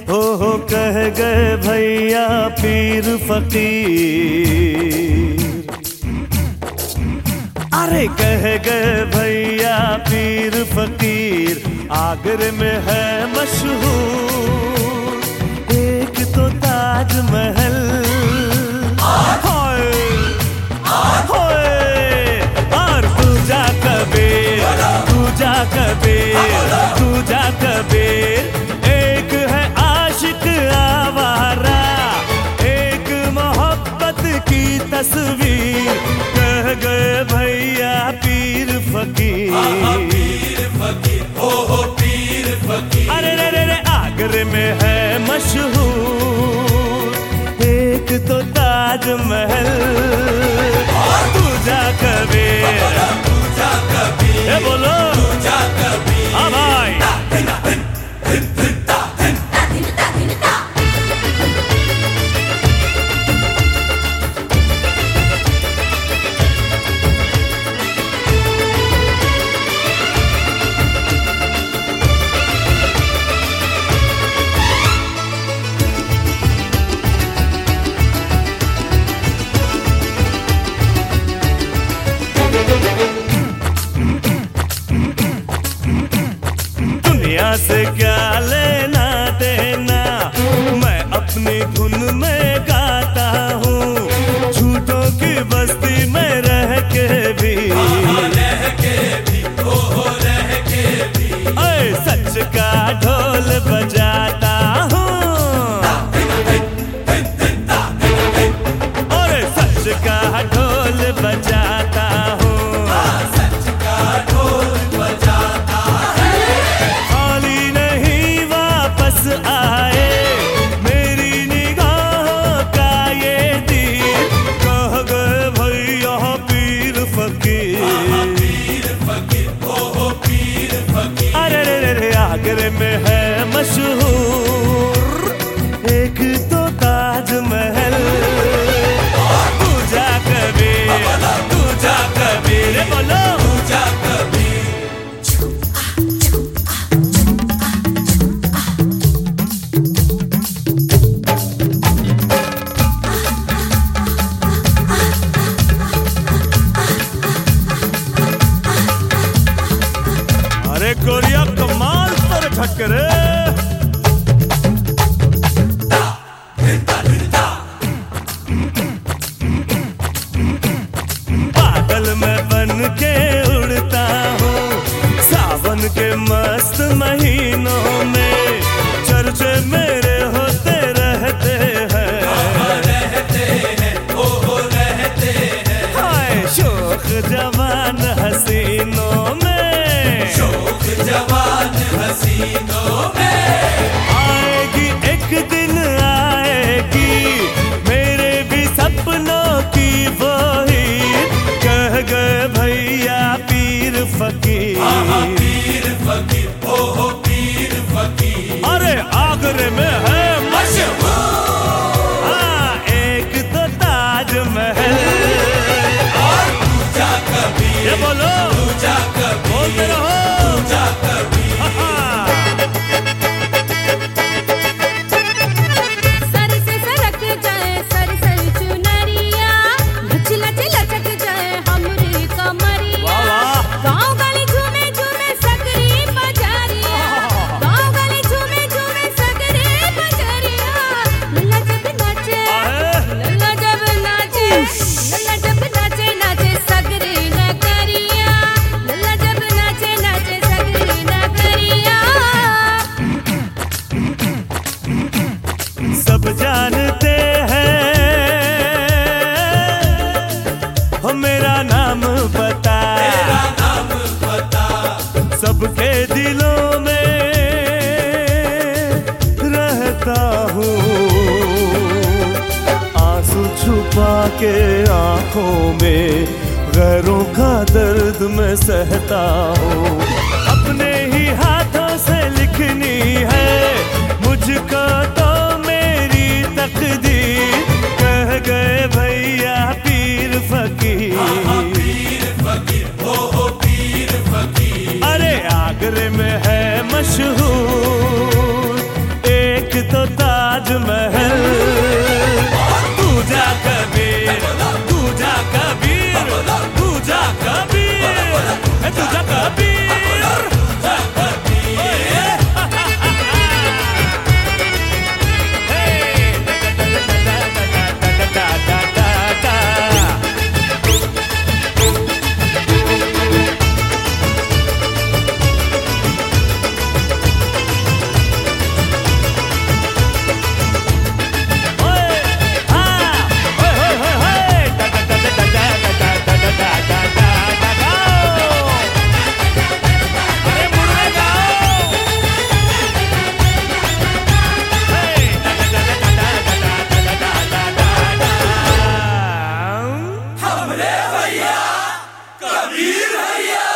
हो कह गए भैया पीर फकीर। अरे कह गए भैया पीर फकीर, आगरे में है मशहूर एक तो ताजमहल। और तू जा कबीर, तू जा कबीर, तू जा कबीर। एक है आशिक आवारा, एक मोहब्बत की तस्वीर। कह गए भैया पीर फकीर, पीर फकीर, हो पीर फकीर। अरे रे रे रे आगरे में है मशहूर एक तो ताजमहल। तू जा कबीर, तू जा कबीर, ए बोलो तू जा कबीर। हाँ भाई। दुनिया से क्या लेना देना, मैं अपनी धुन में गाता हूँ। झूठों की बस्ती में रह के भी, रह के भी, रह के भी सच का ढोल बजाता हूँ। और सच का ढोल बजाता हूँ, सच का ढोल बजाता है। खाली नहीं वापस आए मेरी निगाहों का ये तीर। कह गए भैया पीर फकीर, पीर फकीर, हो पीर फकीर। अरे रे रे रे आगरे में है मशहूर एक तो ताजमहल। तू जा कबीर, तू जा कबीर, बोलो तू जा कबीर। अरे गोरिया कमाल तर ठक्करे। बादल में बन के उड़ता हूँ सावन के मस्त महीनों में। चर्चे मेरे होते रहते हैं, रहते हैं, रहते हैं। हाय शोख जवान हसीनों में, शोक जवान हसीनों में। आएगी एक दिन आएगी मेरे भी सपनों की वही। कह गए भैया पीर फकीर, पीर फकीर, हो पीर फकीर। अरे आगरे में है मशहूर हाँ एक तो ताजमहल। और तू जा कबीर, ये बोलो तू जा कबीर, बोलते रहो। तू जा कबीर। सर से सरक जाए सर सर चुनरिया, लच लच लचक जाए हमरी कमरिया। वाह वाह। गाँव गली झूमे झूमे सकरी बजारिया, गाँव गली झूमे झूमे सकरी बजारिया। लल्ला जब नाचे, लल्ला जब नाचे, लल्ला जब नाचे नाचे सगरी नगरिया। लल्ला जब नाचे नाचे सगरी नगरिया। सब जानते हैं हो मेरा नाम बता, तेरा नाम बता। सबके दिलों में रहता हूँ। आंसू छुपा के आंखों में गैरों का दर्द मैं सहता हूँ। अपने ही हाथों से लिखनी है मुझको तो मेरी तकदीर। कह गए भैया पीर फकीर, पीर फकीर, हो पीर फकीर। अरे आगरे में है मशहूर एक एक तो ताजमहल, तू जा कबीर, तू जा कबीर, तू जा कबीर, तू जा कबीर। हमरे भैया कबीर भैया।